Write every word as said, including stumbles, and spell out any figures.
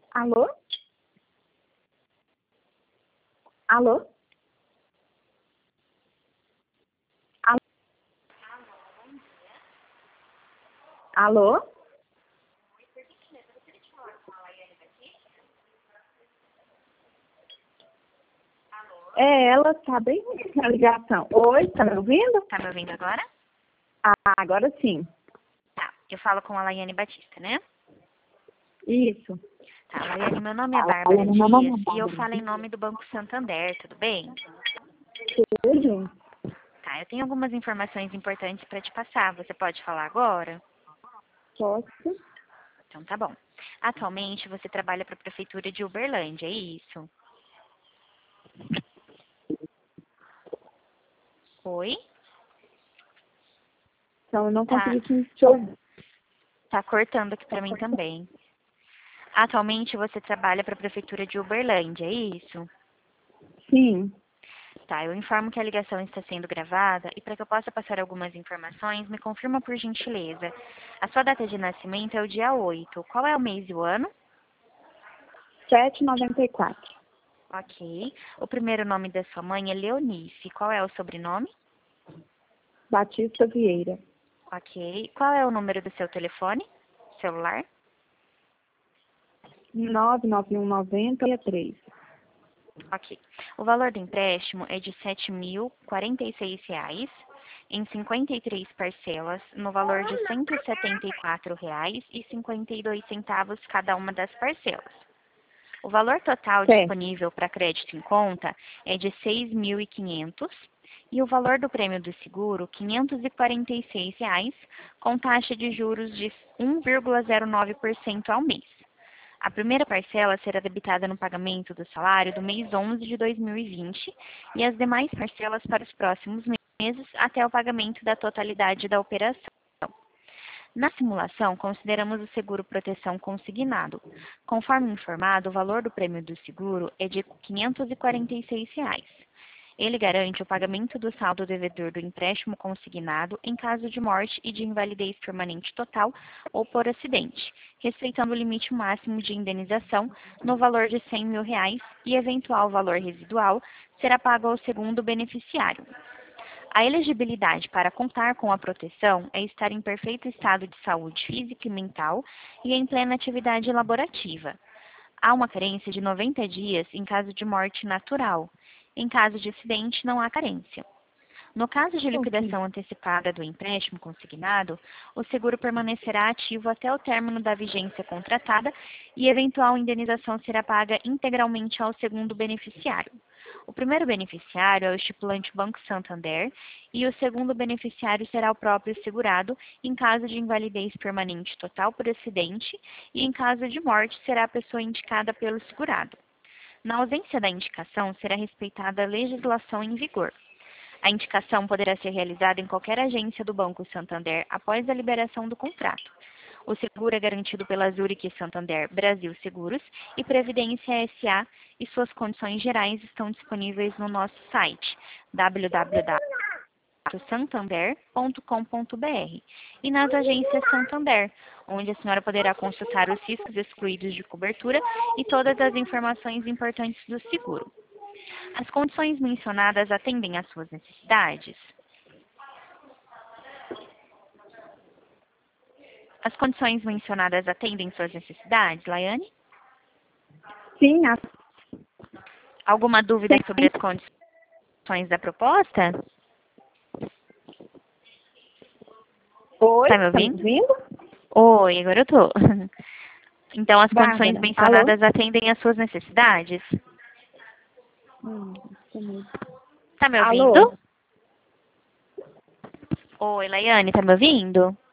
Alô? Alô? Alô? Alô? É, ela tá bem na ligação. Oi, tá me ouvindo? Tá me ouvindo agora? Ah, agora sim. Tá. Eu falo com a Laiane Batista, né? Isso. Tá, Laiane, meu nome é Bárbara Dias e eu falo em nome do Banco Santander, tudo bem? Tudo? Tá, eu tenho algumas informações importantes para te passar. Você pode falar agora? Posso? Então tá bom. Atualmente você trabalha para a Prefeitura de Uberlândia, é isso? Oi? Então, eu não Tá, consegui te ouvir. tá cortando aqui para mim também. Atualmente você trabalha para a Prefeitura de Uberlândia, é isso? Sim. Tá, eu informo que a ligação está sendo gravada e para que eu possa passar algumas informações, me confirma por gentileza. A sua data de nascimento é o dia oito. Qual é o mês e o ano? sete e noventa e quatro. Ok. O primeiro nome da sua mãe é Leonice. Qual é o sobrenome? Batista Vieira. Ok. Qual é o número do seu telefone? Celular? nove nove um nove zero três. Ok. O valor do empréstimo é de sete mil e quarenta e seis reais em cinquenta e três parcelas, no valor de cento e setenta e quatro reais e cinquenta e dois centavos cada uma das parcelas. O valor total Certo. disponível para crédito em conta é de seis mil e quinhentos e o valor do prêmio do seguro, quinhentos e quarenta e seis reais, com taxa de juros de um vírgula zero nove por cento ao mês. A primeira parcela será debitada no pagamento do salário do mês onze de dois mil e vinte e as demais parcelas para os próximos meses até o pagamento da totalidade da operação. Na simulação, consideramos o seguro proteção consignado. Conforme informado, o valor do prêmio do seguro é de quinhentos e quarenta e seis reais. Ele garante o pagamento do saldo devedor do empréstimo consignado em caso de morte e de invalidez permanente total ou por acidente, respeitando o limite máximo de indenização no valor de cem mil reais e eventual valor residual será pago ao segundo beneficiário. A elegibilidade para contar com a proteção é estar em perfeito estado de saúde física e mental e em plena atividade laborativa. Há uma carência de noventa dias em caso de morte natural. Em caso de acidente, não há carência. No caso de Ok. liquidação antecipada do empréstimo consignado, o seguro permanecerá ativo até o término da vigência contratada e eventual indenização será paga integralmente ao segundo beneficiário. O primeiro beneficiário é o estipulante Banco Santander e o segundo beneficiário será o próprio segurado em caso de invalidez permanente total por acidente e em caso de morte será a pessoa indicada pelo segurado. Na ausência da indicação, será respeitada a legislação em vigor. A indicação poderá ser realizada em qualquer agência do Banco Santander após a liberação do contrato. O seguro é garantido pela Zurich Santander Brasil Seguros e Previdência S A e suas condições gerais estão disponíveis no nosso site w w w ponto santander ponto com ponto b r e nas agências Santander, onde a senhora poderá consultar os riscos excluídos de cobertura e todas as informações importantes do seguro. As condições mencionadas atendem às suas necessidades? As condições mencionadas atendem suas necessidades, Laiane? Sim, a... Alguma dúvida sobre as condições da proposta? Oi, Tá me tá me ouvindo? ouvindo? Oi, agora eu tô. Então, as condições Bárbara, alô? mencionadas atendem às suas necessidades? Hum, sumiu. Tá me ouvindo? Alô? Oi, Laiane, tá me ouvindo?